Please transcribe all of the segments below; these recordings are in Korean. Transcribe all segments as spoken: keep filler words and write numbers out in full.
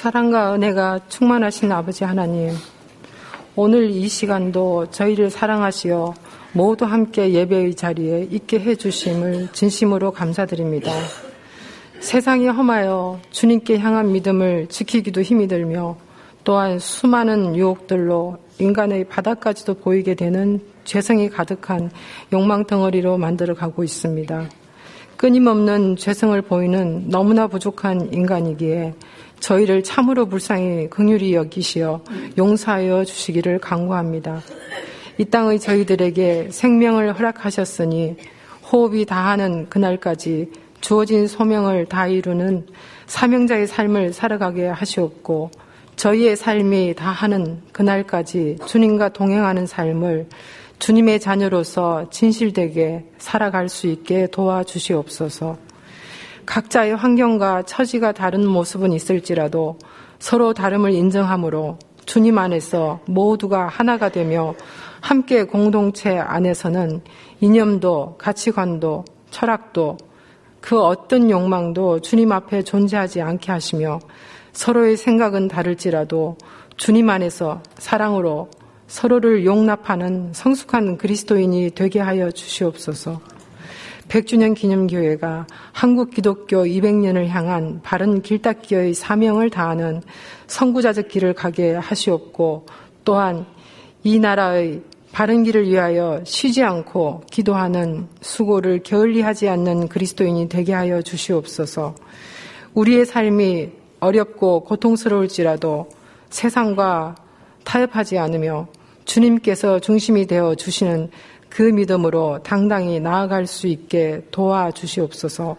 사랑과 은혜가 충만하신 아버지 하나님, 오늘 이 시간도 저희를 사랑하시어 모두 함께 예배의 자리에 있게 해주심을 진심으로 감사드립니다. 세상이 험하여 주님께 향한 믿음을 지키기도 힘이 들며 또한 수많은 유혹들로 인간의 바닥까지도 보이게 되는 죄성이 가득한 욕망 덩어리로 만들어가고 있습니다. 끊임없는 죄성을 보이는 너무나 부족한 인간이기에 저희를 참으로 불쌍히 긍휼히 여기시어 용서하여 주시기를 간구합니다. 이 땅의 저희들에게 생명을 허락하셨으니 호흡이 다하는 그날까지 주어진 소명을 다 이루는 사명자의 삶을 살아가게 하시옵고, 저희의 삶이 다하는 그날까지 주님과 동행하는 삶을 주님의 자녀로서 진실되게 살아갈 수 있게 도와주시옵소서. 각자의 환경과 처지가 다른 모습은 있을지라도 서로 다름을 인정함으로 주님 안에서 모두가 하나가 되며 함께 공동체 안에서는 이념도 가치관도 철학도 그 어떤 욕망도 주님 앞에 존재하지 않게 하시며 서로의 생각은 다를지라도 주님 안에서 사랑으로 서로를 용납하는 성숙한 그리스도인이 되게 하여 주시옵소서. 백 주년 기념교회가 한국 기독교 이백 년을 향한 바른 길닦기의 사명을 다하는 선구자적 길을 가게 하시옵고, 또한 이 나라의 바른 길을 위하여 쉬지 않고 기도하는 수고를 게을리하지 않는 그리스도인이 되게 하여 주시옵소서. 우리의 삶이 어렵고 고통스러울지라도 세상과 타협하지 않으며 주님께서 중심이 되어 주시는 그 믿음으로 당당히 나아갈 수 있게 도와주시옵소서.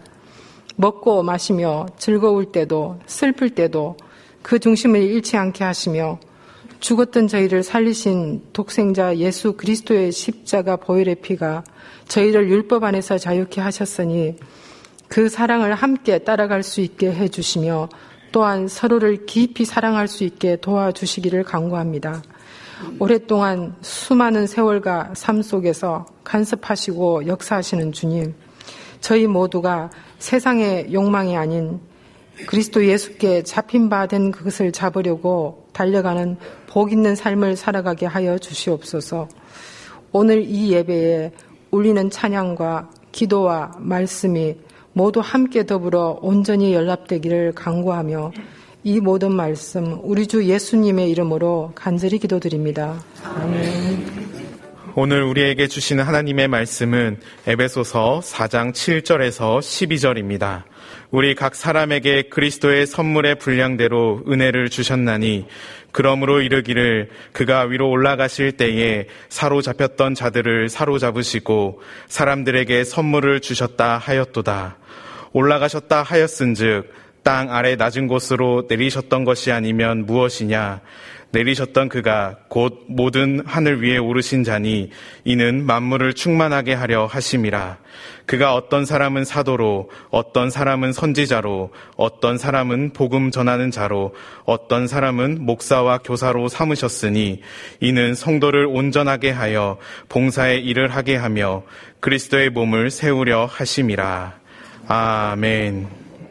먹고 마시며 즐거울 때도 슬플 때도 그 중심을 잃지 않게 하시며 죽었던 저희를 살리신 독생자 예수 그리스도의 십자가 보혈의 피가 저희를 율법 안에서 자유케 하셨으니 그 사랑을 함께 따라갈 수 있게 해주시며 또한 서로를 깊이 사랑할 수 있게 도와주시기를 간구합니다. 오랫동안 수많은 세월과 삶 속에서 간섭하시고 역사하시는 주님, 저희 모두가 세상의 욕망이 아닌 그리스도 예수께 잡힌 바 된 그것을 잡으려고 달려가는 복 있는 삶을 살아가게 하여 주시옵소서. 오늘 이 예배에 울리는 찬양과 기도와 말씀이 모두 함께 더불어 온전히 연합되기를 간구하며 이 모든 말씀 우리 주 예수님의 이름으로 간절히 기도드립니다. 아멘. 오늘 우리에게 주시는 하나님의 말씀은 에베소서 사 장 칠 절에서 십이 절입니다. 우리 각 사람에게 그리스도의 선물의 분량대로 은혜를 주셨나니 그러므로 이르기를 그가 위로 올라가실 때에 사로잡혔던 자들을 사로잡으시고 사람들에게 선물을 주셨다 하였도다. 올라가셨다 하였은즉 땅 아래 낮은 곳으로 내리셨던 것이 아니면 무엇이냐? 내리셨던 그가 곧 모든 하늘 위에 오르신 자니 이는 만물을 충만하게 하려 하심이라. 그가 어떤 사람은 사도로, 어떤 사람은 선지자로, 어떤 사람은 복음 전하는 자로, 어떤 사람은 목사와 교사로 삼으셨으니 이는 성도를 온전하게 하여 봉사의 일을 하게 하며 그리스도의 몸을 세우려 하심이라. 아멘.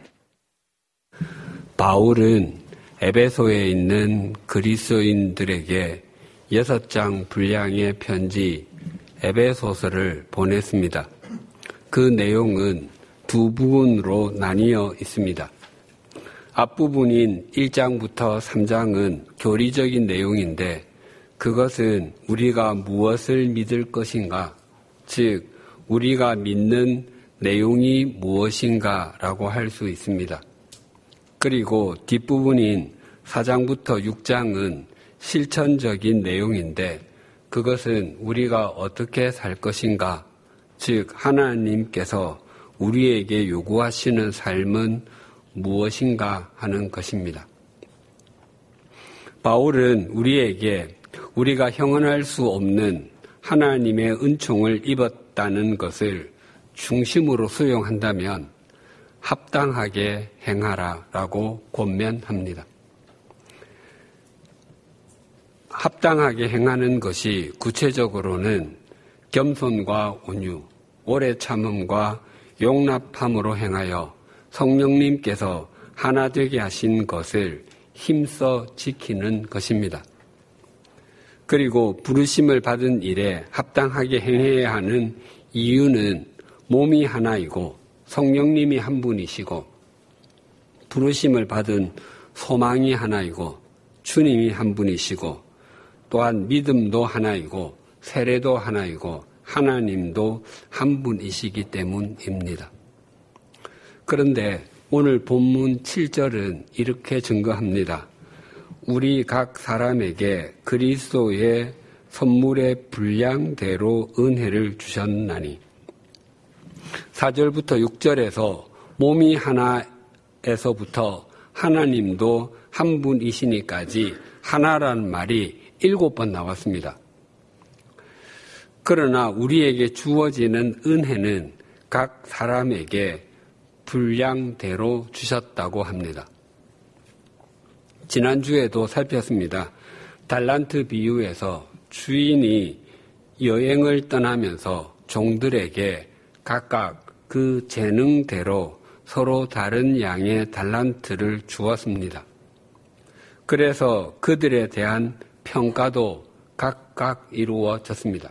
바울은 에베소에 있는 그리스도인들에게 여섯 장 분량의 편지 에베소서를 보냈습니다. 그 내용은 두 부분으로 나뉘어 있습니다. 앞부분인 일 장부터 삼 장은 교리적인 내용인데 그것은 우리가 무엇을 믿을 것인가, 즉 우리가 믿는 내용이 무엇인가라고 할 수 있습니다. 그리고 뒷부분인 사 장부터 육 장은 실천적인 내용인데 그것은 우리가 어떻게 살 것인가, 즉 하나님께서 우리에게 요구하시는 삶은 무엇인가 하는 것입니다. 바울은 우리에게 우리가 형언할 수 없는 하나님의 은총을 입었다는 것을 중심으로 수용한다면 합당하게 행하라라고 권면합니다. 합당하게 행하는 것이 구체적으로는 겸손과 온유, 오래 참음과 용납함으로 행하여 성령님께서 하나 되게 하신 것을 힘써 지키는 것입니다. 그리고 부르심을 받은 일에 합당하게 행해야 하는 이유는 몸이 하나이고 성령님이 한 분이시고 부르심을 받은 소망이 하나이고 주님이 한 분이시고 또한 믿음도 하나이고 세례도 하나이고 하나님도 한 분이시기 때문입니다. 그런데 오늘 본문 칠 절은 이렇게 증거합니다. 우리 각 사람에게 그리스도의 선물의 분량대로 은혜를 주셨나니. 사 절부터 육 절에서 몸이 하나에서부터 하나님도 한 분이시니까지 하나라는 말이 일곱 번 나왔습니다. 그러나 우리에게 주어지는 은혜는 각 사람에게 분량대로 주셨다고 합니다. 지난주에도 살폈습니다. 달란트 비유에서 주인이 여행을 떠나면서 종들에게 각각 그 재능대로 서로 다른 양의 달란트를 주었습니다. 그래서 그들에 대한 평가도 각각 이루어졌습니다.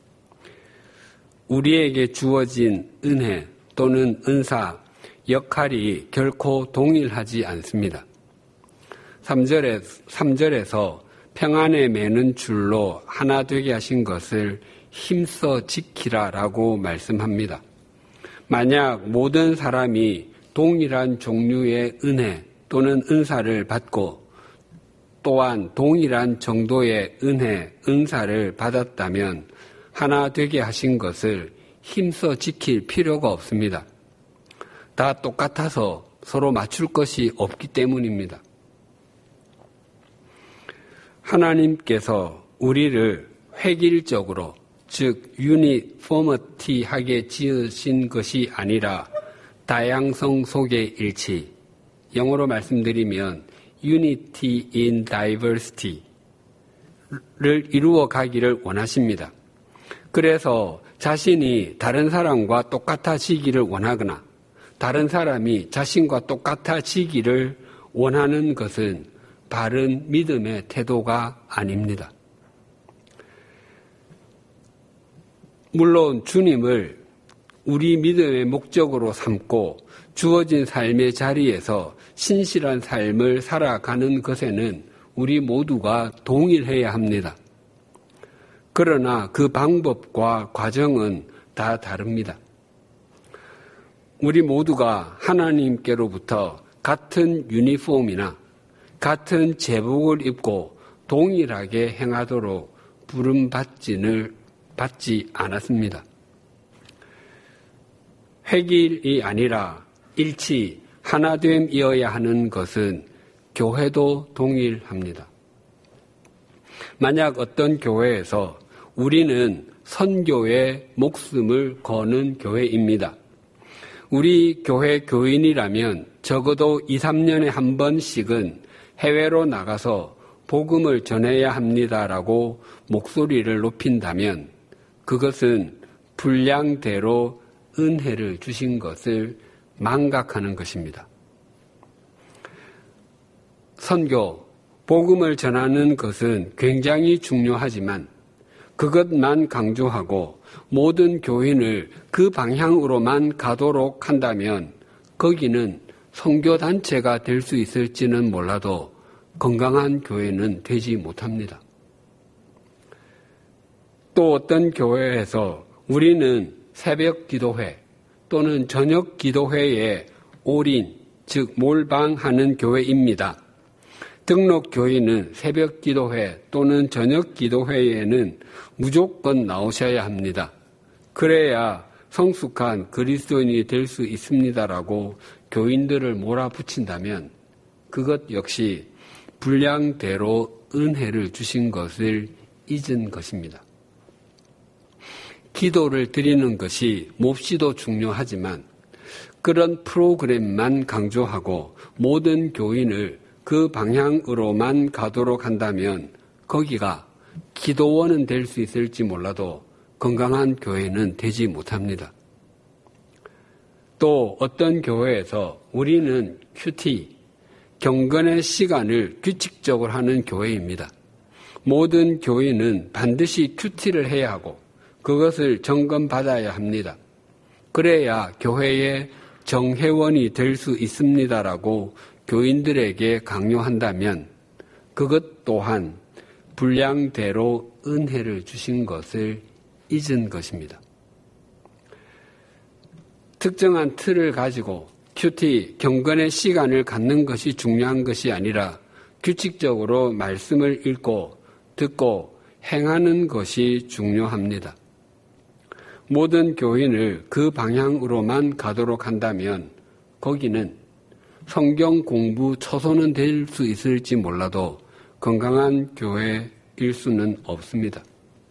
우리에게 주어진 은혜 또는 은사, 역할이 결코 동일하지 않습니다. 삼 절에, 삼 절에서 평안에 매는 줄로 하나 되게 하신 것을 힘써 지키라라고 말씀합니다. 만약 모든 사람이 동일한 종류의 은혜 또는 은사를 받고 또한 동일한 정도의 은혜, 은사를 받았다면 하나 되게 하신 것을 힘써 지킬 필요가 없습니다. 다 똑같아서 서로 맞출 것이 없기 때문입니다. 하나님께서 우리를 획일적으로, 즉 유니포머티하게 지으신 것이 아니라 다양성 속의 일치, 영어로 말씀드리면 Unity in Diversity를 이루어 가기를 원하십니다. 그래서 자신이 다른 사람과 똑같아지기를 원하거나 다른 사람이 자신과 똑같아지기를 원하는 것은 바른 믿음의 태도가 아닙니다. 물론 주님을 우리 믿음의 목적으로 삼고 주어진 삶의 자리에서 신실한 삶을 살아가는 것에는 우리 모두가 동일해야 합니다. 그러나 그 방법과 과정은 다 다릅니다. 우리 모두가 하나님께로부터 같은 유니폼이나 같은 제복을 입고 동일하게 행하도록 부름받지는 받지 않았습니다. 획일이 아니라 일치, 하나됨이어야 하는 것은 교회도 동일합니다. 만약 어떤 교회에서 우리는 선교에 목숨을 거는 교회입니다. 우리 교회 교인이라면 적어도 이, 삼 년에 한 번씩은 해외로 나가서 복음을 전해야 합니다라고 목소리를 높인다면 그것은 분량대로 은혜를 주신 것을 망각하는 것입니다. 선교, 복음을 전하는 것은 굉장히 중요하지만 그것만 강조하고 모든 교인을 그 방향으로만 가도록 한다면 거기는 선교단체가 될 수 있을지는 몰라도 건강한 교회는 되지 못합니다. 또 어떤 교회에서 우리는 새벽 기도회 또는 저녁 기도회에 올인, 즉 몰방하는 교회입니다. 등록 교인은 새벽 기도회 또는 저녁 기도회에는 무조건 나오셔야 합니다. 그래야 성숙한 그리스도인이 될 수 있습니다라고 교인들을 몰아붙인다면 그것 역시 분량대로 은혜를 주신 것을 잊은 것입니다. 기도를 드리는 것이 몹시도 중요하지만 그런 프로그램만 강조하고 모든 교인을 그 방향으로만 가도록 한다면 거기가 기도원은 될 수 있을지 몰라도 건강한 교회는 되지 못합니다. 또 어떤 교회에서 우리는 큐티, 경건의 시간을 규칙적으로 하는 교회입니다. 모든 교인은 반드시 큐티를 해야 하고 그것을 점검받아야 합니다. 그래야 교회의 정회원이 될 수 있습니다라고 교인들에게 강요한다면 그것 또한 분량대로 은혜를 주신 것을 잊은 것입니다. 특정한 틀을 가지고 큐티, 경건의 시간을 갖는 것이 중요한 것이 아니라 규칙적으로 말씀을 읽고 듣고 행하는 것이 중요합니다. 모든 교인을 그 방향으로만 가도록 한다면 거기는 성경 공부 처소는 될 수 있을지 몰라도 건강한 교회일 수는 없습니다.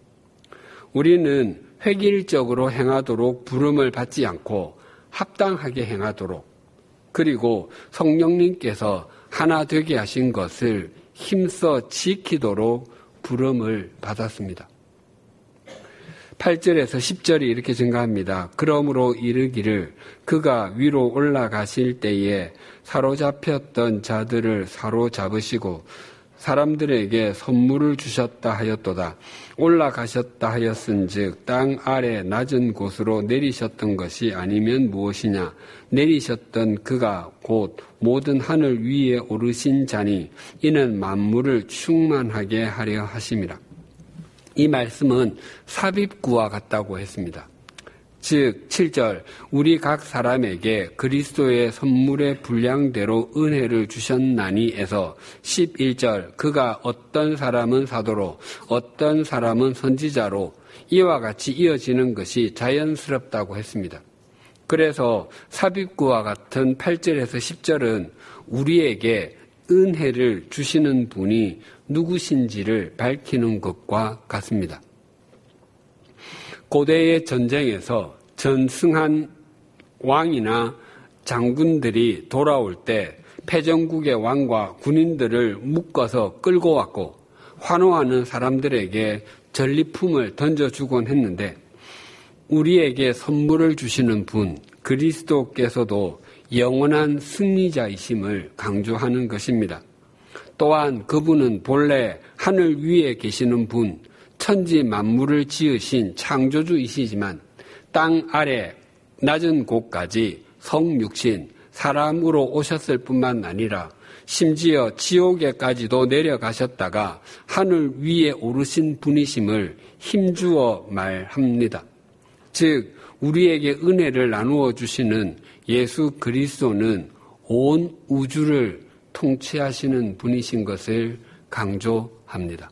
우리는 획일적으로 행하도록 부름을 받지 않고 합당하게 행하도록 그리고 성령님께서 하나 되게 하신 것을 힘써 지키도록 부름을 받았습니다. 팔 절에서 십 절이 이렇게 증가합니다. 그러므로 이르기를 그가 위로 올라가실 때에 사로잡혔던 자들을 사로잡으시고 사람들에게 선물을 주셨다 하였도다. 올라가셨다 하였은즉 땅 아래 낮은 곳으로 내리셨던 것이 아니면 무엇이냐. 내리셨던 그가 곧 모든 하늘 위에 오르신 자니 이는 만물을 충만하게 하려 하심이라. 이 말씀은 삽입구와 같다고 했습니다. 즉 칠 절 우리 각 사람에게 그리스도의 선물의 분량대로 은혜를 주셨나니에서 십일 절 그가 어떤 사람은 사도로 어떤 사람은 선지자로 이와 같이 이어지는 것이 자연스럽다고 했습니다. 그래서 삽입구와 같은 팔 절에서 십 절은 우리에게 은혜를 주시는 분이 누구신지를 밝히는 것과 같습니다. 고대의 전쟁에서 전승한 왕이나 장군들이 돌아올 때 패전국의 왕과 군인들을 묶어서 끌고 왔고 환호하는 사람들에게 전리품을 던져주곤 했는데 우리에게 선물을 주시는 분 그리스도께서도 영원한 승리자이심을 강조하는 것입니다. 또한 그분은 본래 하늘 위에 계시는 분 천지 만물을 지으신 창조주이시지만 땅 아래 낮은 곳까지 성육신 사람으로 오셨을 뿐만 아니라 심지어 지옥에까지도 내려가셨다가 하늘 위에 오르신 분이심을 힘주어 말합니다. 즉 우리에게 은혜를 나누어 주시는 예수 그리스도는 온 우주를 통치하시는 분이신 것을 강조합니다.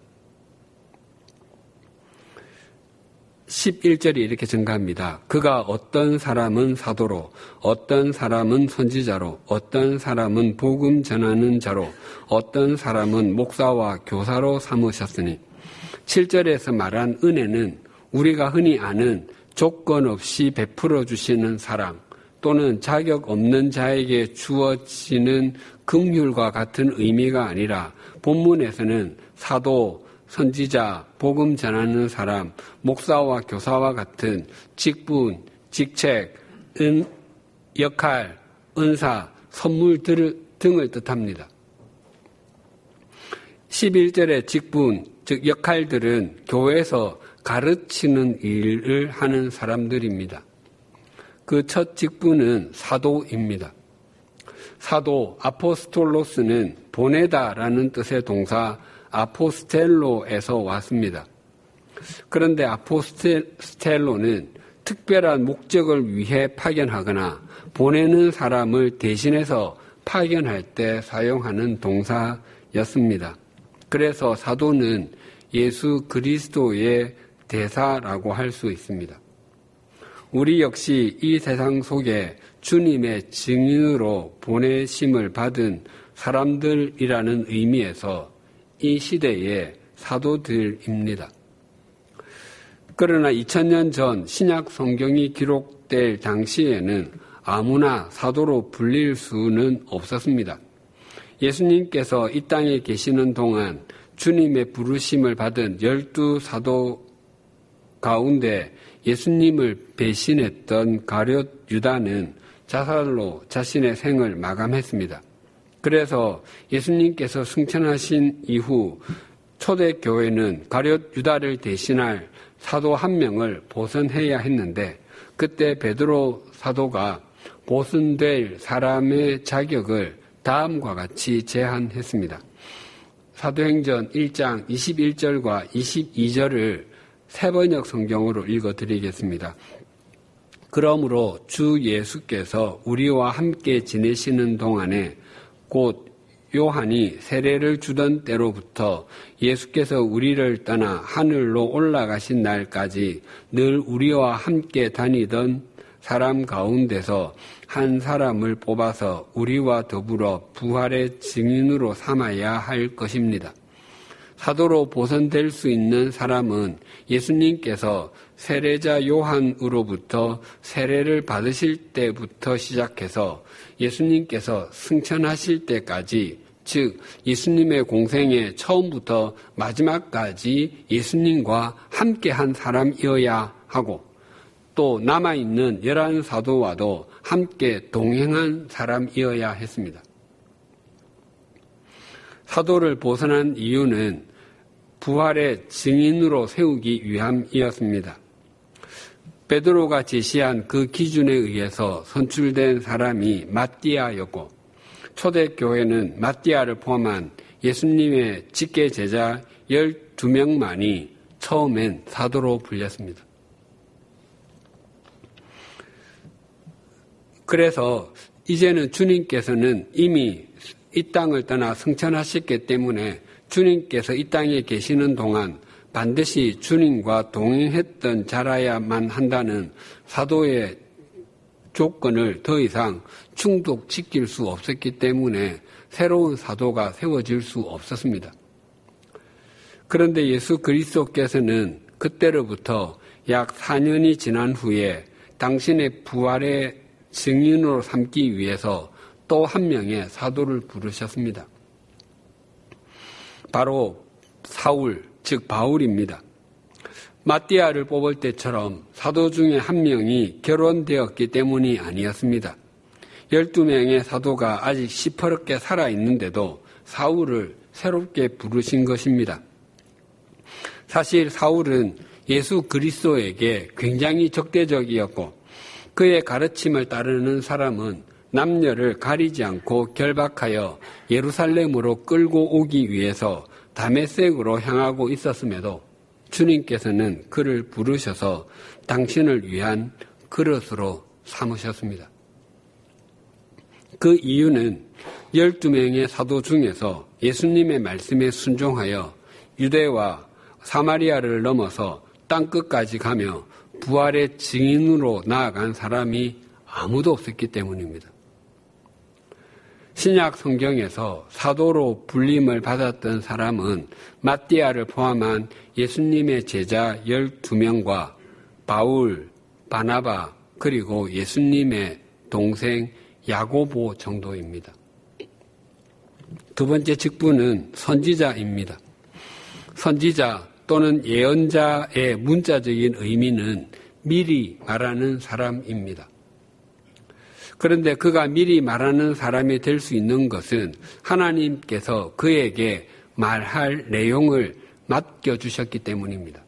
십일 절이 이렇게 증가합니다. 그가 어떤 사람은 사도로, 어떤 사람은 선지자로, 어떤 사람은 복음 전하는 자로, 어떤 사람은 목사와 교사로 삼으셨으니 칠 절에서 말한 은혜는 우리가 흔히 아는 조건 없이 베풀어 주시는 사랑 또는 자격 없는 자에게 주어지는 긍휼과 같은 의미가 아니라 본문에서는 사도, 선지자, 복음 전하는 사람, 목사와 교사와 같은 직분, 직책, 은, 역할, 은사, 선물 등을 뜻합니다. 십일 절의 직분, 즉 역할들은 교회에서 가르치는 일을 하는 사람들입니다. 그 첫 직분은 사도입니다. 사도, 아포스톨로스는 보내다라는 뜻의 동사 아포스텔로에서 왔습니다. 그런데 아포스텔로는 특별한 목적을 위해 파견하거나 보내는 사람을 대신해서 파견할 때 사용하는 동사였습니다. 그래서 사도는 예수 그리스도의 대사라고 할 수 있습니다. 우리 역시 이 세상 속에 주님의 증인으로 보내심을 받은 사람들이라는 의미에서 이 시대의 사도들입니다. 그러나 이천 년 전 신약 성경이 기록될 당시에는 아무나 사도로 불릴 수는 없었습니다. 예수님께서 이 땅에 계시는 동안 주님의 부르심을 받은 열두 사도 가운데 예수님을 배신했던 가룟 유다는 자살로 자신의 생을 마감했습니다. 그래서 예수님께서 승천하신 이후 초대교회는 가룟 유다를 대신할 사도 한 명을 보선해야 했는데 그때 베드로 사도가 보선될 사람의 자격을 다음과 같이 제한했습니다. 사도행전 일 장 이십일 절과 이십이 절을 새번역 성경으로 읽어드리겠습니다. 그러므로 주 예수께서 우리와 함께 지내시는 동안에 곧 요한이 세례를 주던 때로부터 예수께서 우리를 떠나 하늘로 올라가신 날까지 늘 우리와 함께 다니던 사람 가운데서 한 사람을 뽑아서 우리와 더불어 부활의 증인으로 삼아야 할 것입니다. 사도로 보선될 수 있는 사람은 예수님께서 세례자 요한으로부터 세례를 받으실 때부터 시작해서 예수님께서 승천하실 때까지, 즉 예수님의 공생의 처음부터 마지막까지 예수님과 함께한 사람이어야 하고 또 남아있는 열한 사도와도 함께 동행한 사람이어야 했습니다. 사도를 보선한 이유는 부활의 증인으로 세우기 위함이었습니다. 베드로가 제시한 그 기준에 의해서 선출된 사람이 마띠아였고 초대교회는 마띠아를 포함한 예수님의 직계 제자 열두 명만이 처음엔 사도로 불렸습니다. 그래서 이제는 주님께서는 이미 이 땅을 떠나 승천하셨기 때문에 주님께서 이 땅에 계시는 동안 반드시 주님과 동행했던 자라야만 한다는 사도의 조건을 더 이상 충족시킬 수 없었기 때문에 새로운 사도가 세워질 수 없었습니다. 그런데 예수 그리스도께서는 그때로부터 약 사 년이 지난 후에 당신의 부활의 증인으로 삼기 위해서 또 한 명의 사도를 부르셨습니다. 바로 사울, 즉 바울입니다. 마띠아를 뽑을 때처럼 사도 중에 한 명이 결혼되었기 때문이 아니었습니다. 열두 명의 사도가 아직 시퍼렇게 살아있는데도 사울을 새롭게 부르신 것입니다. 사실 사울은 예수 그리스도에게 굉장히 적대적이었고 그의 가르침을 따르는 사람은 남녀를 가리지 않고 결박하여 예루살렘으로 끌고 오기 위해서 다메섹으로 향하고 있었음에도 주님께서는 그를 부르셔서 당신을 위한 그릇으로 삼으셨습니다. 그 이유는 열두 명의 사도 중에서 예수님의 말씀에 순종하여 유대와 사마리아를 넘어서 땅끝까지 가며 부활의 증인으로 나아간 사람이 아무도 없었기 때문입니다. 신약 성경에서 사도로 불림을 받았던 사람은 마띠아를 포함한 예수님의 제자 열두 명과 바울, 바나바, 그리고 예수님의 동생 야고보 정도입니다. 두 번째 직분은 선지자입니다. 선지자 또는 예언자의 문자적인 의미는 미리 말하는 사람입니다. 그런데 그가 미리 말하는 사람이 될 수 있는 것은 하나님께서 그에게 말할 내용을 맡겨주셨기 때문입니다.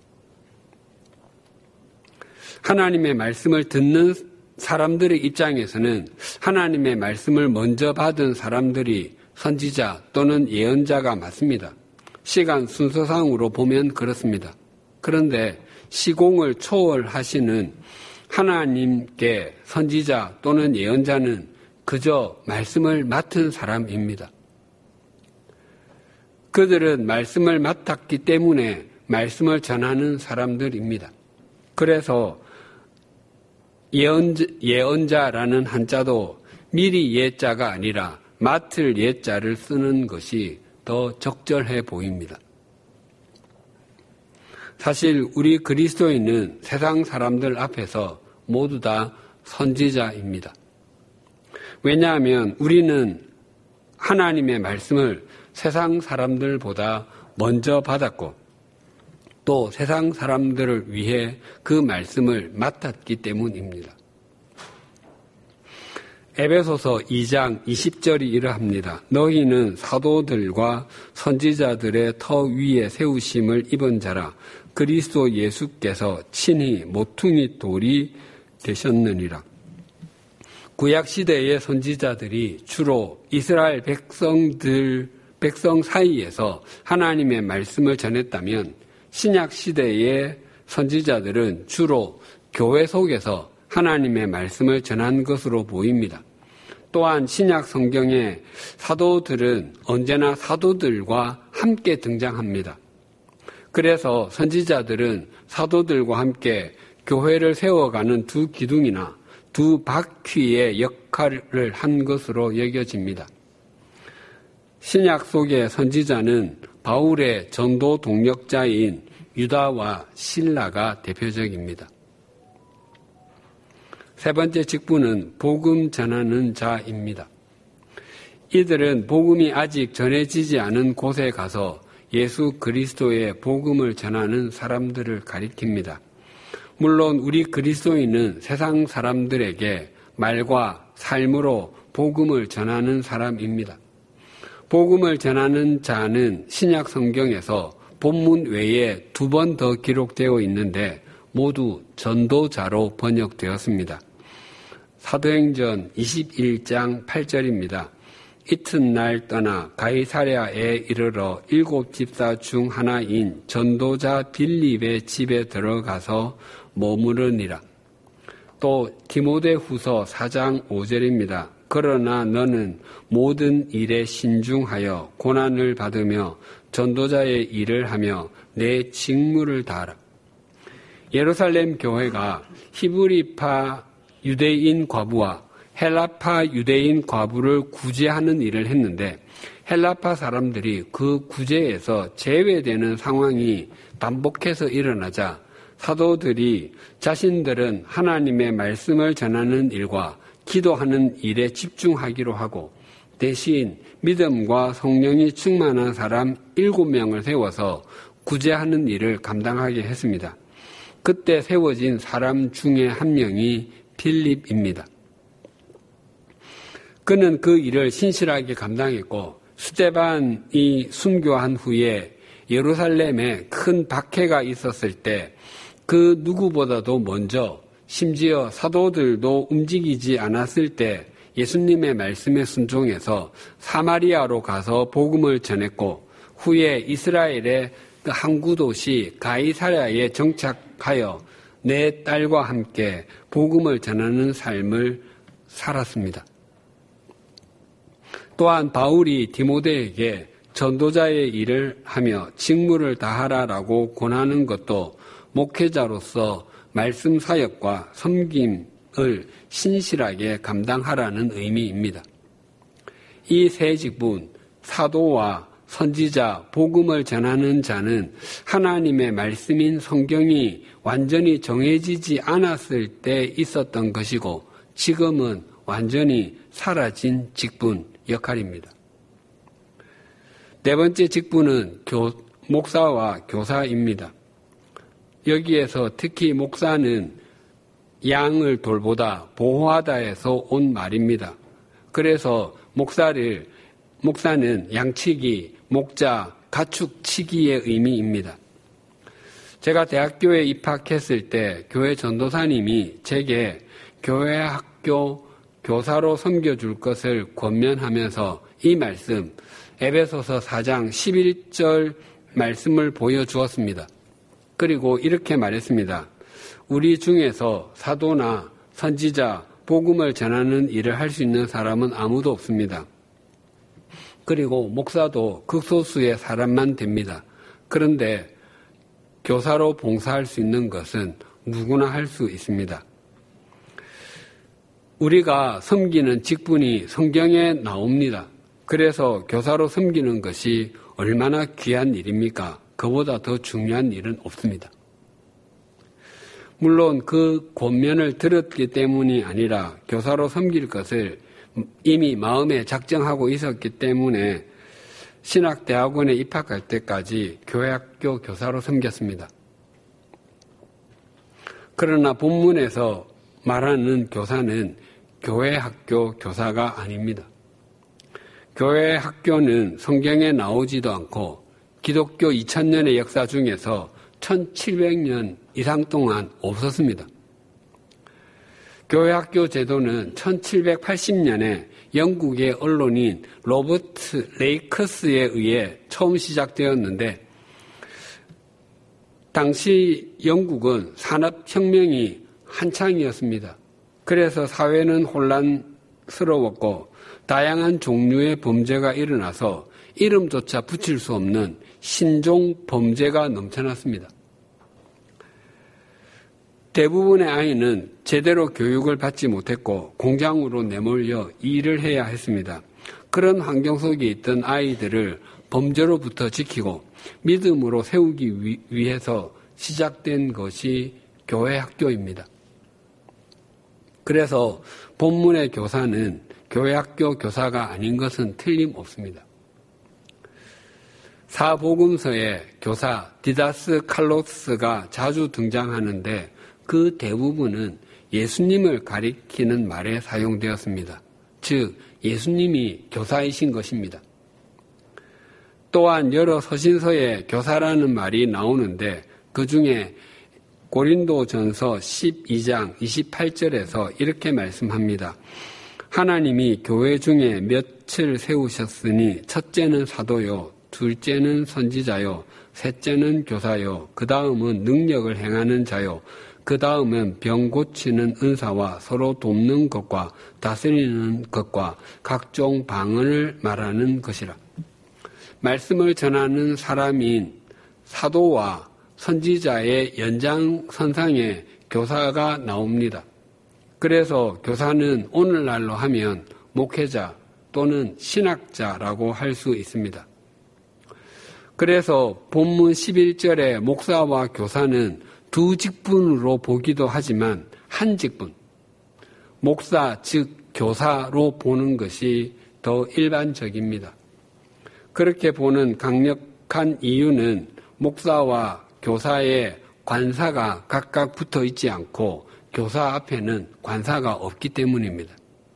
하나님의 말씀을 듣는 사람들의 입장에서는 하나님의 말씀을 먼저 받은 사람들이 선지자 또는 예언자가 맞습니다. 시간 순서상으로 보면 그렇습니다. 그런데 시공을 초월하시는 하나님께 선지자 또는 예언자는 그저 말씀을 맡은 사람입니다. 그들은 말씀을 맡았기 때문에 말씀을 전하는 사람들입니다. 그래서 예언자, 예언자라는 한자도 미리 예자가 아니라 맡을 예자를 쓰는 것이 더 적절해 보입니다. 사실 우리 그리스도인은 세상 사람들 앞에서 모두 다 선지자입니다. 왜냐하면 우리는 하나님의 말씀을 세상 사람들보다 먼저 받았고 또 세상 사람들을 위해 그 말씀을 맡았기 때문입니다. 에베소서 이 장 이십 절이 이러합니다. 너희는 사도들과 선지자들의 터 위에 세우심을 입은 자라. 그리스도 예수께서 친히 모퉁이 돌이 되셨느니라. 구약시대의 선지자들이 주로 이스라엘 백성들, 백성 사이에서 하나님의 말씀을 전했다면 신약시대의 선지자들은 주로 교회 속에서 하나님의 말씀을 전한 것으로 보입니다. 또한 신약 성경의 사도들은 언제나 사도들과 함께 등장합니다. 그래서 선지자들은 사도들과 함께 교회를 세워가는 두 기둥이나 두 바퀴의 역할을 한 것으로 여겨집니다. 신약 속의 선지자는 바울의 전도 동력자인 유다와 실라가 대표적입니다. 세 번째 직분은 복음 전하는 자입니다. 이들은 복음이 아직 전해지지 않은 곳에 가서 예수 그리스도의 복음을 전하는 사람들을 가리킵니다. 물론 우리 그리스도인은 세상 사람들에게 말과 삶으로 복음을 전하는 사람입니다. 복음을 전하는 자는 신약 성경에서 본문 외에 두 번 더 기록되어 있는데 모두 전도자로 번역되었습니다. 사도행전 이십일 장 팔 절입니다. 이튿날 떠나 가이사랴에 이르러 일곱 집사 중 하나인 전도자 빌립의 집에 들어가서 머무르니라. 또 디모데후서 사 장 오 절입니다. 그러나 너는 모든 일에 신중하여 고난을 받으며 전도자의 일을 하며 내 직무를 다하라. 예루살렘 교회가 히브리파 유대인 과부와 헬라파 유대인 과부를 구제하는 일을 했는데 헬라파 사람들이 그 구제에서 제외되는 상황이 반복해서 일어나자 사도들이 자신들은 하나님의 말씀을 전하는 일과 기도하는 일에 집중하기로 하고 대신 믿음과 성령이 충만한 사람 일곱 명을 세워서 구제하는 일을 감당하게 했습니다. 그때 세워진 사람 중에 한 명이 빌립입니다. 그는 그 일을 신실하게 감당했고 스데반이 순교한 후에 예루살렘에 큰 박해가 있었을 때 그 누구보다도 먼저 심지어 사도들도 움직이지 않았을 때 예수님의 말씀에 순종해서 사마리아로 가서 복음을 전했고 후에 이스라엘의 그 항구 도시 가이사랴에 정착하여 내 딸과 함께 복음을 전하는 삶을 살았습니다. 또한 바울이 디모데에게 전도자의 일을 하며 직무를 다하라라고 권하는 것도 목회자로서 말씀 사역과 섬김을 신실하게 감당하라는 의미입니다. 이 세 직분, 사도와 선지자, 복음을 전하는 자는 하나님의 말씀인 성경이 완전히 정해지지 않았을 때 있었던 것이고 지금은 완전히 사라진 직분, 역할입니다. 네 번째 직분은 교, 목사와 교사입니다. 여기에서 특히 목사는 양을 돌보다 보호하다에서 온 말입니다. 그래서 목사를, 목사는 양치기, 목자, 가축치기의 의미입니다. 제가 대학교에 입학했을 때 교회 전도사님이 제게 교회 학교 교사로 섬겨줄 것을 권면하면서 이 말씀, 에베소서 사 장 십일 절 말씀을 보여주었습니다. 그리고 이렇게 말했습니다. 우리 중에서 사도나 선지자, 복음을 전하는 일을 할 수 있는 사람은 아무도 없습니다. 그리고 목사도 극소수의 사람만 됩니다. 그런데 교사로 봉사할 수 있는 것은 누구나 할 수 있습니다. 우리가 섬기는 직분이 성경에 나옵니다. 그래서 교사로 섬기는 것이 얼마나 귀한 일입니까? 그보다 더 중요한 일은 없습니다. 물론 그 권면을 들었기 때문이 아니라 교사로 섬길 것을 이미 마음에 작정하고 있었기 때문에 신학대학원에 입학할 때까지 교회학교 교사로 섬겼습니다. 그러나 본문에서 말하는 교사는 교회 학교 교사가 아닙니다. 교회 학교는 성경에 나오지도 않고 기독교 이천 년의 역사 중에서 천칠백 년 이상 동안 없었습니다. 교회 학교 제도는 천칠백팔십 년에 영국의 언론인 로버트 레이커스에 의해 처음 시작되었는데 당시 영국은 산업혁명이 한창이었습니다. 그래서 사회는 혼란스러웠고 다양한 종류의 범죄가 일어나서 이름조차 붙일 수 없는 신종 범죄가 넘쳐났습니다. 대부분의 아이는 제대로 교육을 받지 못했고 공장으로 내몰려 일을 해야 했습니다. 그런 환경 속에 있던 아이들을 범죄로부터 지키고 믿음으로 세우기 위해서 시작된 것이 교회 학교입니다. 그래서 본문의 교사는 교회 학교 교사가 아닌 것은 틀림없습니다. 사복음서에 교사 디다스 칼로스가 자주 등장하는데 그 대부분은 예수님을 가리키는 말에 사용되었습니다. 즉 예수님이 교사이신 것입니다. 또한 여러 서신서에 교사라는 말이 나오는데 그 중에 고린도전서 십이 장 이십팔 절에서 이렇게 말씀합니다. 하나님이 교회 중에 몇을 세우셨으니 첫째는 사도요, 둘째는 선지자요, 셋째는 교사요, 그 다음은 능력을 행하는 자요, 그 다음은 병 고치는 은사와 서로 돕는 것과 다스리는 것과 각종 방언을 말하는 것이라. 말씀을 전하는 사람인 사도와 선지자의 연장선상에 교사가 나옵니다. 그래서 교사는 오늘날로 하면 목회자 또는 신학자라고 할 수 있습니다. 그래서 본문 십일 절에 목사와 교사는 두 직분으로 보기도 하지만 한 직분, 목사 즉 교사로 보는 것이 더 일반적입니다. 그렇게 보는 강력한 이유는 목사와 교사의 관사가 각각 붙어 있지 않고 교사 앞에는 관사가 없기 때문입니다.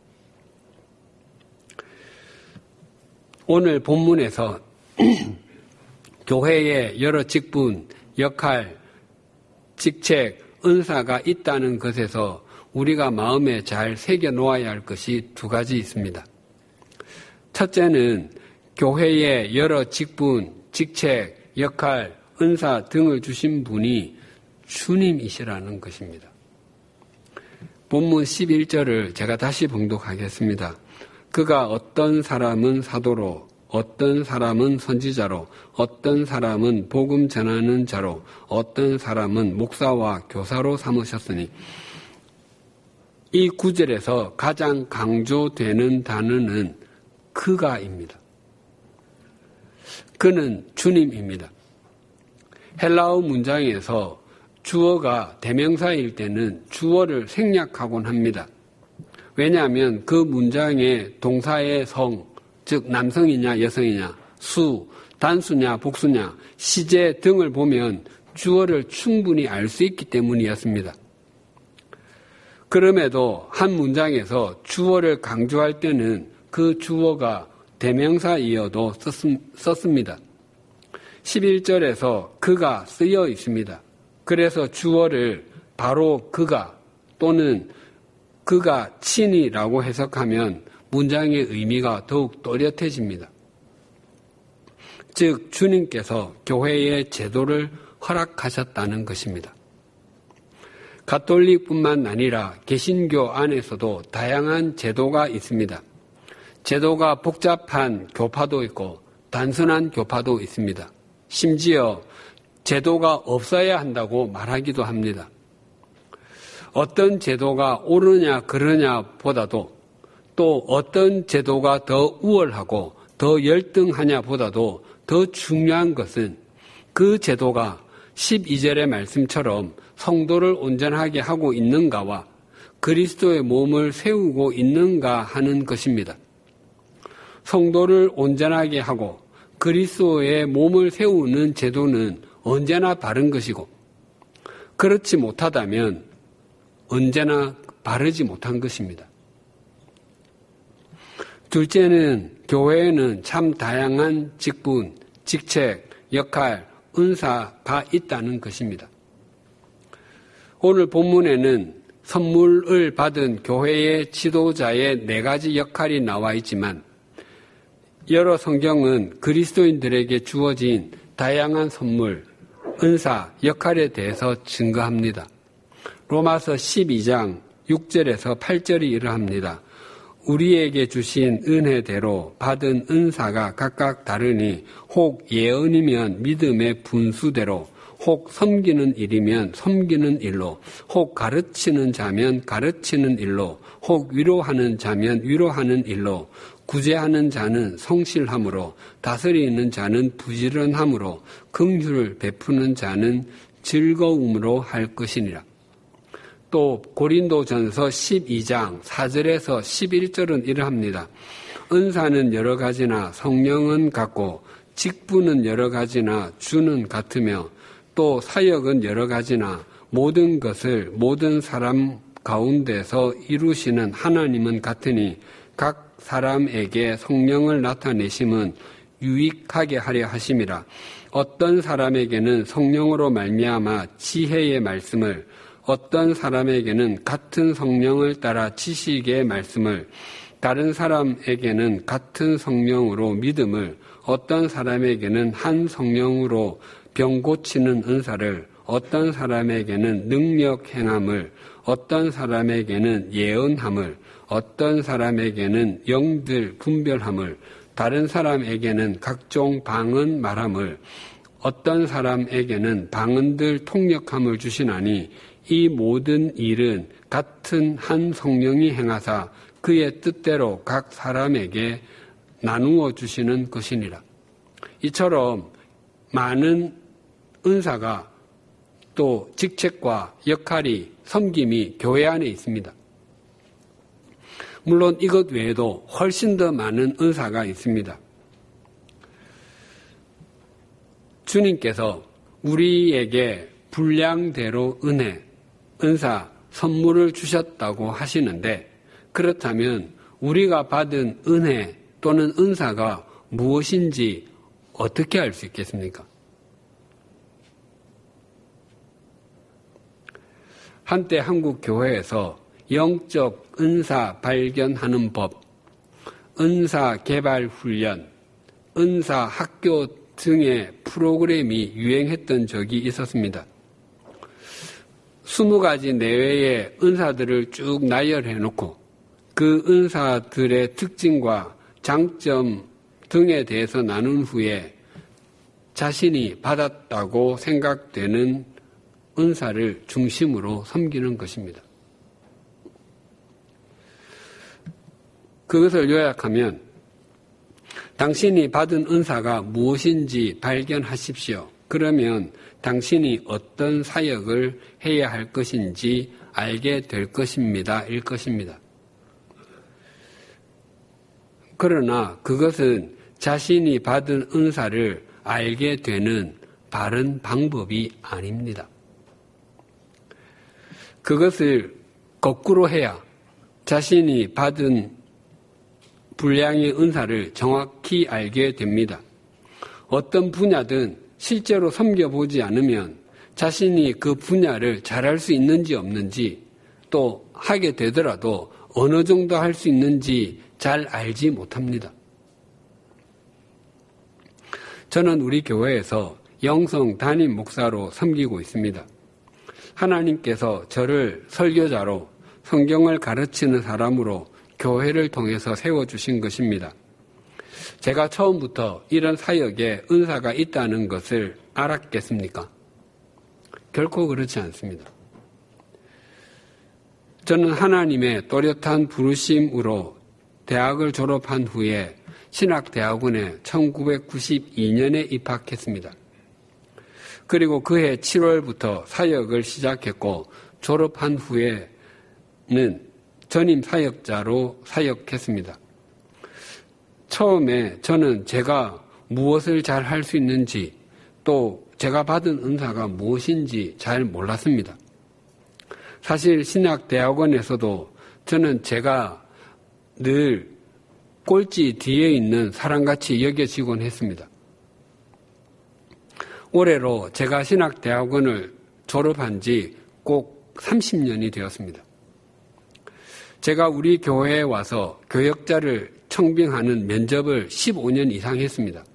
오늘 본문에서 교회에 여러 직분, 역할, 직책, 은사가 있다는 것에서 우리가 마음에 잘 새겨 놓아야 할 것이 두 가지 있습니다. 첫째는 교회에 여러 직분, 직책, 역할, 은사 등을 주신 분이 주님이시라는 것입니다. 본문 십일 절을 제가 다시 봉독하겠습니다. 그가 어떤 사람은 사도로, 어떤 사람은 선지자로, 어떤 사람은 복음 전하는 자로, 어떤 사람은 목사와 교사로 삼으셨으니 이 구절에서 가장 강조되는 단어는 그가입니다. 그는 주님입니다. 헬라어 문장에서 주어가 대명사일 때는 주어를 생략하곤 합니다. 왜냐하면 그 문장의 동사의 성, 즉 남성이냐 여성이냐, 수, 단수냐 복수냐, 시제 등을 보면 주어를 충분히 알 수 있기 때문이었습니다. 그럼에도 한 문장에서 주어를 강조할 때는 그 주어가 대명사이어도 썼습니다. 십일 절에서 그가 쓰여 있습니다. 그래서 주어를 바로 그가 또는 그가 친히라고 해석하면 문장의 의미가 더욱 또렷해집니다. 즉 주님께서 교회의 제도를 허락하셨다는 것입니다. 가톨릭뿐만 아니라 개신교 안에서도 다양한 제도가 있습니다. 제도가 복잡한 교파도 있고 단순한 교파도 있습니다. 심지어 제도가 없어야 한다고 말하기도 합니다. 어떤 제도가 옳으냐 그르냐 보다도 또 어떤 제도가 더 우월하고 더 열등하냐 보다도 더 중요한 것은 그 제도가 십이 절의 말씀처럼 성도를 온전하게 하고 있는가와 그리스도의 몸을 세우고 있는가 하는 것입니다. 성도를 온전하게 하고 그리스도의 몸을 세우는 제도는 언제나 바른 것이고 그렇지 못하다면 언제나 바르지 못한 것입니다. 둘째는 교회에는 참 다양한 직분, 직책, 역할, 은사가 있다는 것입니다. 오늘 본문에는 선물을 받은 교회의 지도자의 네 가지 역할이 나와 있지만 여러 성경은 그리스도인들에게 주어진 다양한 선물, 은사, 역할에 대해서 증거합니다. 로마서 십이 장 육 절에서 팔 절이 이러합니다. 우리에게 주신 은혜대로 받은 은사가 각각 다르니 혹 예언이면 믿음의 분수대로, 혹 섬기는 일이면 섬기는 일로, 혹 가르치는 자면 가르치는 일로, 혹 위로하는 자면 위로하는 일로, 구제하는 자는 성실함으로, 다스리는 자는 부지런함으로, 긍휼을 베푸는 자는 즐거움으로 할 것이니라. 또 고린도전서 십이 장 사 절에서 십일 절은 이러합니다. 은사는 여러 가지나 성령은 같고 직분은 여러 가지나 주는 같으며 또 사역은 여러 가지나 모든 것을 모든 사람 가운데서 이루시는 하나님은 같으니 각 사람에게 성령을 나타내심은 유익하게 하려 하심이라. 어떤 사람에게는 성령으로 말미암아 지혜의 말씀을, 어떤 사람에게는 같은 성령을 따라 지식의 말씀을, 다른 사람에게는 같은 성령으로 믿음을, 어떤 사람에게는 한 성령으로 병 고치는 은사를, 어떤 사람에게는 능력 행함을, 어떤 사람에게는 예언함을, 어떤 사람에게는 영들 분별함을, 다른 사람에게는 각종 방언 말함을, 어떤 사람에게는 방언들 통역함을 주시나니 이 모든 일은 같은 한 성령이 행하사 그의 뜻대로 각 사람에게 나누어 주시는 것이니라. 이처럼 많은 은사가 또 직책과 역할이, 섬김이 교회 안에 있습니다. 물론 이것 외에도 훨씬 더 많은 은사가 있습니다. 주님께서 우리에게 분량대로 은혜, 은사, 선물을 주셨다고 하시는데, 그렇다면 우리가 받은 은혜 또는 은사가 무엇인지 어떻게 알 수 있겠습니까? 한때 한국 교회에서 영적 은사 발견하는 법, 은사 개발 훈련, 은사 학교 등의 프로그램이 유행했던 적이 있었습니다. 스무 가지 내외의 은사들을 쭉 나열해 놓고 그 은사들의 특징과 장점 등에 대해서 나눈 후에 자신이 받았다고 생각되는 은사를 중심으로 섬기는 것입니다. 그것을 요약하면 당신이 받은 은사가 무엇인지 발견하십시오. 그러면 당신이 어떤 사역을 해야 할 것인지 알게 될 것입니다. 일 것입니다. 그러나 그것은 자신이 받은 은사를 알게 되는 바른 방법이 아닙니다. 그것을 거꾸로 해야 자신이 받은 분량의 은사를 정확히 알게 됩니다. 어떤 분야든 실제로 섬겨보지 않으면 자신이 그 분야를 잘할 수 있는지 없는지, 또 하게 되더라도 어느 정도 할 수 있는지 잘 알지 못합니다. 저는 우리 교회에서 영성 담임 목사로 섬기고 있습니다. 하나님께서 저를 설교자로 성경을 가르치는 사람으로 교회를 통해서 세워주신 것입니다. 제가 처음부터 이런 사역에 은사가 있다는 것을 알았겠습니까? 결코 그렇지 않습니다. 저는 하나님의 또렷한 부르심으로 대학을 졸업한 후에 신학대학원에 천구백구십이 년에 입학했습니다. 그리고 그해 칠월부터 사역을 시작했고 졸업한 후에는 전임 사역자로 사역했습니다. 처음에 저는 제가 무엇을 잘 할 수 있는지, 또 제가 받은 은사가 무엇인지 잘 몰랐습니다. 사실 신학대학원에서도 저는 제가 늘 꼴찌 뒤에 있는 사람같이 여겨지곤 했습니다. 올해로 제가 신학대학원을 졸업한 지 꼭 삼십 년이 되었습니다. 제가 우리 교회에 와서 교역자를 청빙하는 면접을 십오 년 이상 했습니다.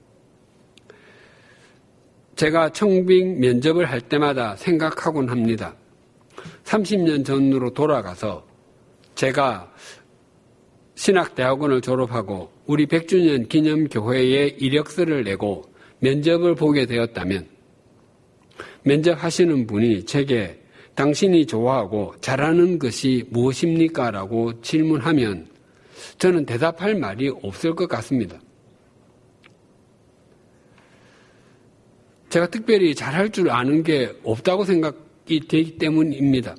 제가 청빙 면접을 할 때마다 생각하곤 합니다. 삼십 년 전으로 돌아가서 제가 신학대학원을 졸업하고 우리 백 주년 기념교회에 이력서를 내고 면접을 보게 되었다면 면접하시는 분이 제게 당신이 좋아하고 잘하는 것이 무엇입니까? 라고 질문하면 저는 대답할 말이 없을 것 같습니다. 제가 특별히 잘할 줄 아는 게 없다고 생각이 되기 때문입니다.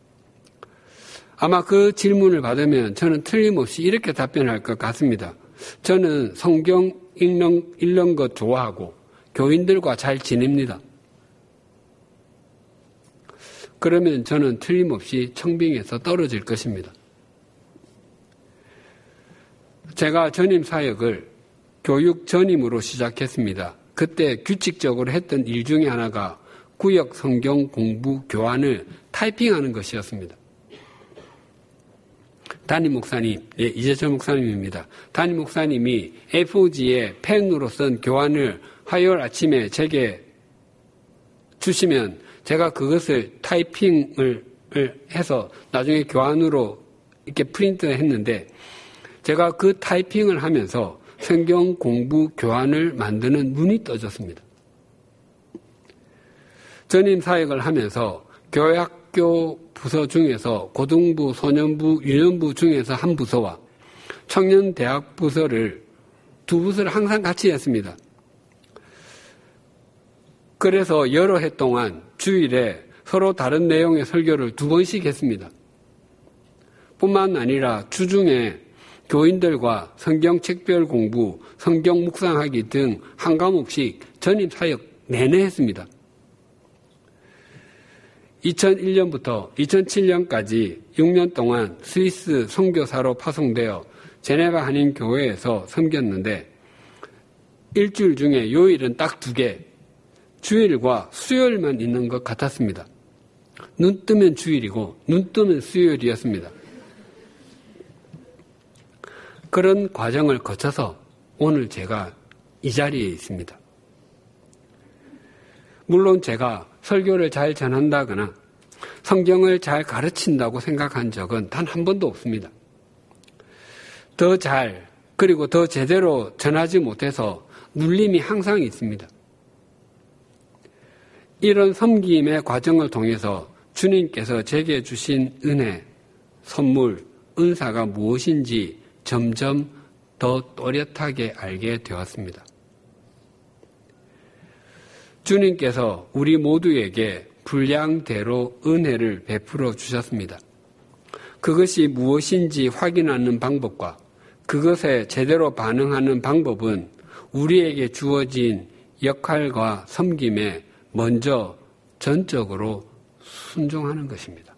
아마 그 질문을 받으면 저는 틀림없이 이렇게 답변할 것 같습니다. 저는 성경 읽는, 읽는 것 좋아하고 교인들과 잘 지냅니다. 그러면 저는 틀림없이 청빙에서 떨어질 것입니다. 제가 전임 사역을 교육 전임으로 시작했습니다. 그때 규칙적으로 했던 일 중에 하나가 구역 성경 공부 교환을 타이핑하는 것이었습니다. 담임 목사님, 예, 이재철 목사님입니다. 담임 목사님이 에이포지에 펜으로 쓴 교환을 화요일 아침에 제게 주시면 제가 그것을 타이핑을 해서 나중에 교환으로 이렇게 프린트를 했는데 제가 그 타이핑을 하면서 성경 공부 교환을 만드는 눈이 떠졌습니다. 전임 사역을 하면서 교회학교 부서 중에서 고등부, 소년부, 유년부 중에서 한 부서와 청년대학 부서를 두 부서를 항상 같이 했습니다. 그래서 여러 해 동안 주일에 서로 다른 내용의 설교를 두 번씩 했습니다. 뿐만 아니라 주중에 교인들과 성경 책별 공부, 성경 묵상하기 등 한 과목씩 전임 사역 내내 했습니다. 이천일 년부터 이천칠 년까지 육 년 동안 스위스 선교사로 파송되어 제네바 한인교회에서 섬겼는데 일주일 중에 요일은 딱 두 개, 주일과 수요일만 있는 것 같았습니다. 눈 뜨면 주일이고 눈 뜨면 수요일이었습니다. 그런 과정을 거쳐서 오늘 제가 이 자리에 있습니다. 물론 제가 설교를 잘 전한다거나 성경을 잘 가르친다고 생각한 적은 단 한 번도 없습니다. 더 잘 그리고 더 제대로 전하지 못해서 눌림이 항상 있습니다. 이런 섬김의 과정을 통해서 주님께서 제게 주신 은혜, 선물, 은사가 무엇인지 점점 더 또렷하게 알게 되었습니다. 주님께서 우리 모두에게 분량대로 은혜를 베풀어 주셨습니다. 그것이 무엇인지 확인하는 방법과 그것에 제대로 반응하는 방법은 우리에게 주어진 역할과 섬김에 먼저 전적으로 순종하는 것입니다.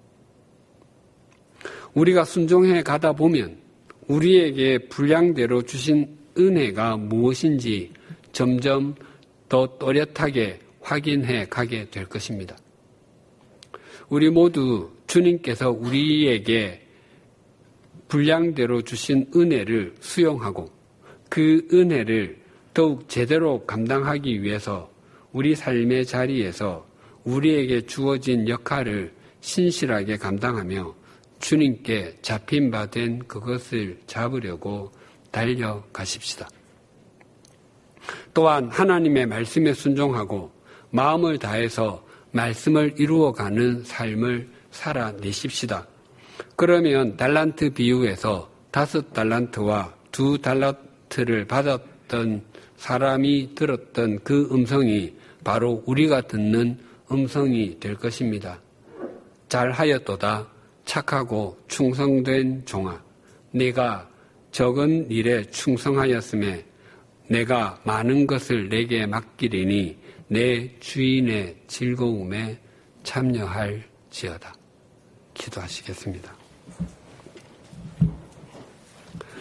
우리가 순종해 가다 보면 우리에게 분량대로 주신 은혜가 무엇인지 점점 더 또렷하게 확인해 가게 될 것입니다. 우리 모두 주님께서 우리에게 분량대로 주신 은혜를 수용하고 그 은혜를 더욱 제대로 감당하기 위해서 우리 삶의 자리에서 우리에게 주어진 역할을 신실하게 감당하며 주님께 잡힌 바 된 그것을 잡으려고 달려가십시다. 또한 하나님의 말씀에 순종하고 마음을 다해서 말씀을 이루어가는 삶을 살아내십시다. 그러면 달란트 비유에서 다섯 달란트와 두 달란트를 받았던 사람이 들었던 그 음성이 바로 우리가 듣는 음성이 될 것입니다. 잘하였도다 착하고 충성된 종아, 네가 적은 일에 충성하였음에 내가 많은 것을 내게 맡기리니 내 주인의 즐거움에 참여할지어다. 기도하시겠습니다.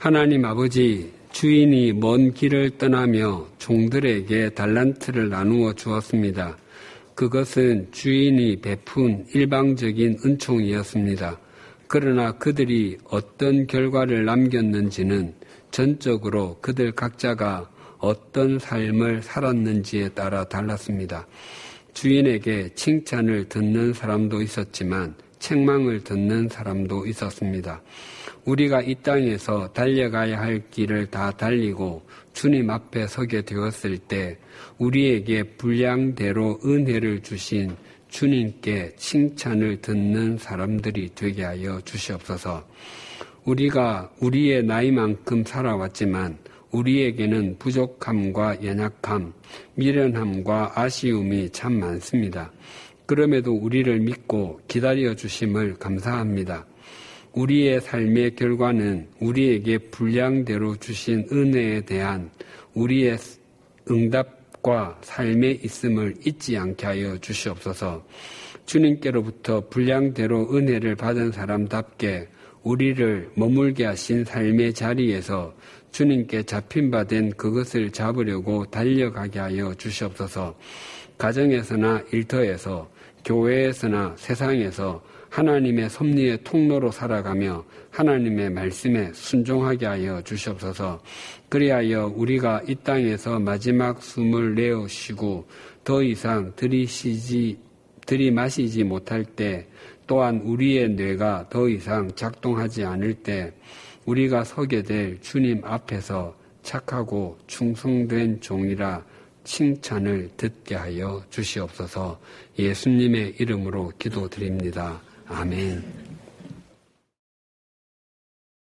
하나님 아버지, 주인이 먼 길을 떠나며 종들에게 달란트를 나누어 주었습니다. 그것은 주인이 베푼 일방적인 은총이었습니다. 그러나 그들이 어떤 결과를 남겼는지는 전적으로 그들 각자가 어떤 삶을 살았는지에 따라 달랐습니다. 주인에게 칭찬을 듣는 사람도 있었지만 책망을 듣는 사람도 있었습니다. 우리가 이 땅에서 달려가야 할 길을 다 달리고 주님 앞에 서게 되었을 때 우리에게 분량대로 은혜를 주신 주님께 칭찬을 듣는 사람들이 되게 하여 주시옵소서. 우리가 우리의 나이만큼 살아왔지만 우리에게는 부족함과 연약함, 미련함과 아쉬움이 참 많습니다. 그럼에도 우리를 믿고 기다려 주심을 감사합니다. 우리의 삶의 결과는 우리에게 분량대로 주신 은혜에 대한 우리의 응답과 삶에 있음을 잊지 않게 하여 주시옵소서. 주님께로부터 분량대로 은혜를 받은 사람답게 우리를 머물게 하신 삶의 자리에서 주님께 잡힌 바 된 그것을 잡으려고 달려가게 하여 주시옵소서. 가정에서나 일터에서, 교회에서나 세상에서 하나님의 섭리의 통로로 살아가며 하나님의 말씀에 순종하게 하여 주시옵소서. 그리하여 우리가 이 땅에서 마지막 숨을 내어 쉬고 더 이상 들이쉬지, 들이마시지 못할 때, 또한 우리의 뇌가 더 이상 작동하지 않을 때 우리가 서게 될 주님 앞에서 착하고 충성된 종이라 칭찬을 듣게 하여 주시옵소서. 예수님의 이름으로 기도드립니다. 아멘.